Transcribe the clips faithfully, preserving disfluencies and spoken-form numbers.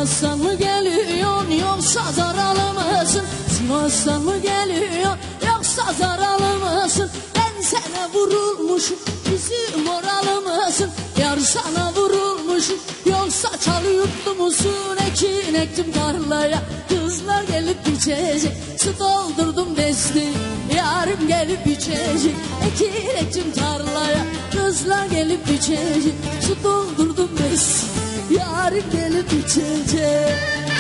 Sivas'tan mı geliyorsun yoksa zaralı mısın? Sivas'tan mı geliyorsun yoksa zaralı mısın? Ben sana vurulmuşum, bizim moralı mısın? Yar sana vurulmuşum, yoksa çalı yurtlu musun? Ekin ektim tarlaya, kızlar gelip biçecek, su doldurdum desteği, yarım gelip biçecek. Ekin ektim tarlaya, kızlar gelip biçecek, su doldurdum desteği, yarım gelip biçecek.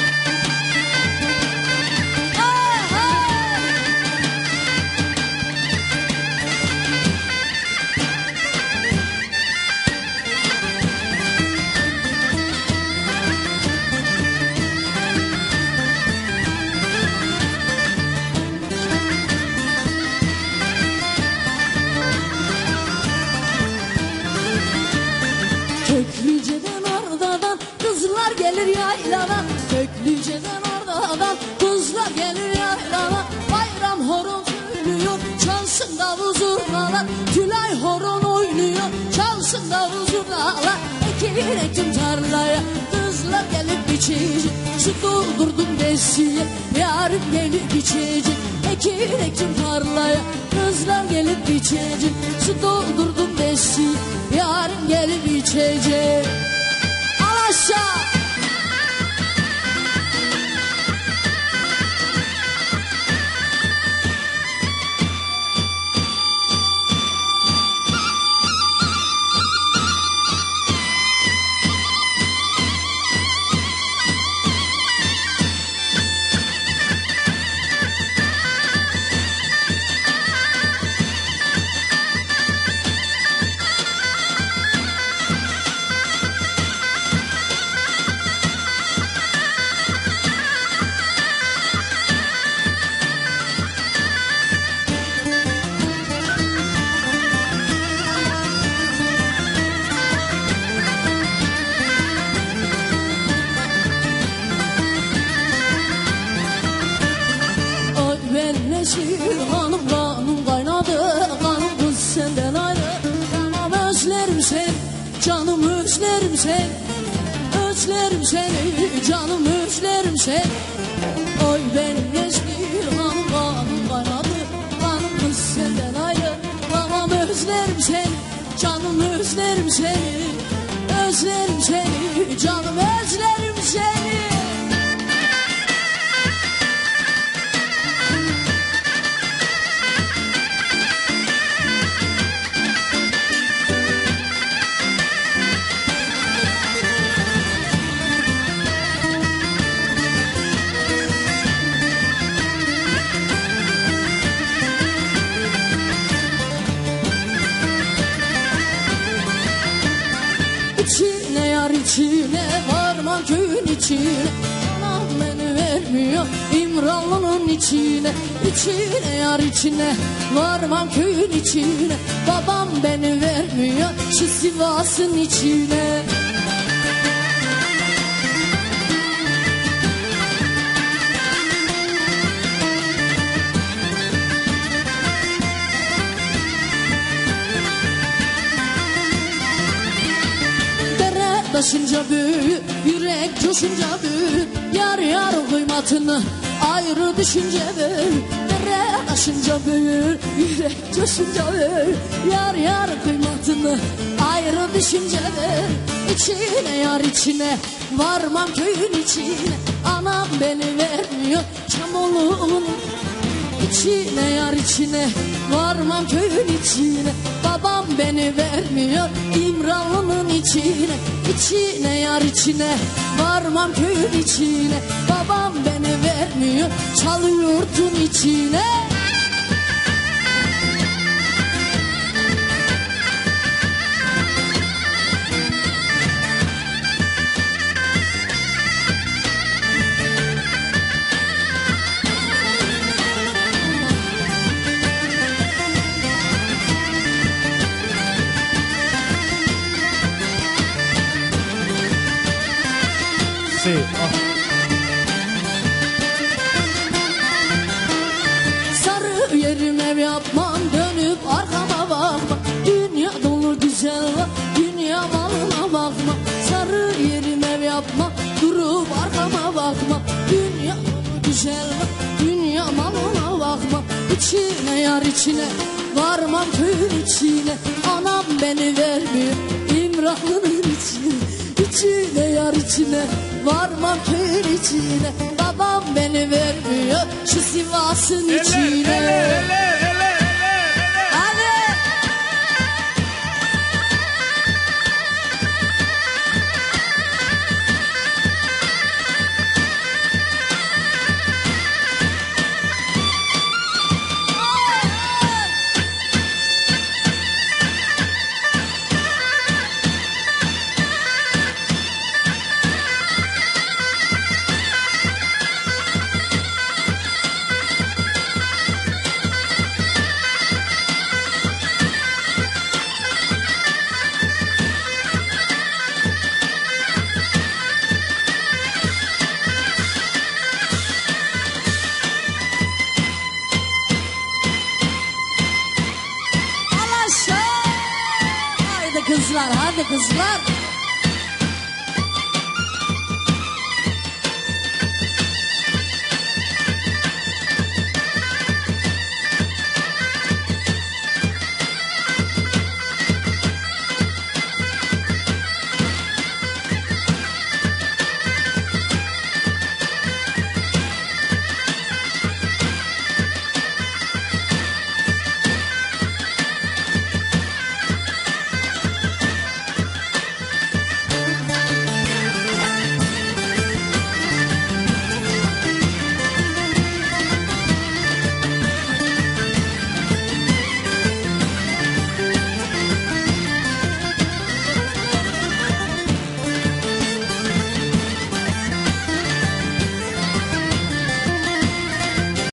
Köklüce'den Arda'dan kızlar gelir yayladan, Köklüce'den Arda'dan kızlar gelir yayladan. Bayram horon söylüyor, çalsın davul zurnalar, Tülay horon oynuyor, çalsın davul zurnalar. Ekin ektim tarlaya, kızlar gelip biçecek, su doldurdum desiye, yarın gelip biçecek. Ekin ektim tarlaya, kızlar gelip biçecek, su doldurdum desiye, yarın gelip içecek. Al aşağı. Hanım kanım kaynadı, kanım kız senden ayrı. Canım özlerim seni, canım özlerim seni, özlerim seni, canım özlerim seni. Oy benim gençliğim hanım kanım kaynadı, kanım kız senden ayrı. Canım özlerim seni, canım özlerim seni, özlerim seni, canım özlerim seni. İçine yar içine, varman köyün içine, anam beni vermiyor İmralı'nın içine. İçine yar içine, varman köyün içine, babam beni vermiyor şu Sivas'ın içine. Taşınca büyür, yürek coşunca büyür, yar yar kıymatını ayrı düşünce büyür. Dere taşınca büyür, yürek coşunca büyür, yar yar kıymatını ayrı düşünce büyür. İçine yar içine, varmam köyün içine, anam beni vermiyor Çamolu'nun. İçine yar içine, varmam köyün içine, babam beni vermiyor İmralı'nın içine. İçine yar içine, varmam köyün içine, babam beni vermiyor Çalı yurtun içine. Sí. Ah. Sarı yerim ev yapmam, dönüp arkama bakma. Dünya dolu güzel var, dünya malına bakma. Sarı yerim ev yapma, durup arkama bakma. Dünya malı güzel mi? Dünya malına bakma. İçine yar içine, varmam köyün içine. Anam beni vermiyor İmranlı'nın içine. İçine yar içine, varmam köyün içine. Babam beni vermiyor şu Sivas'ın içine. Ele, ele, ele. Kızlar, hadi kızlar.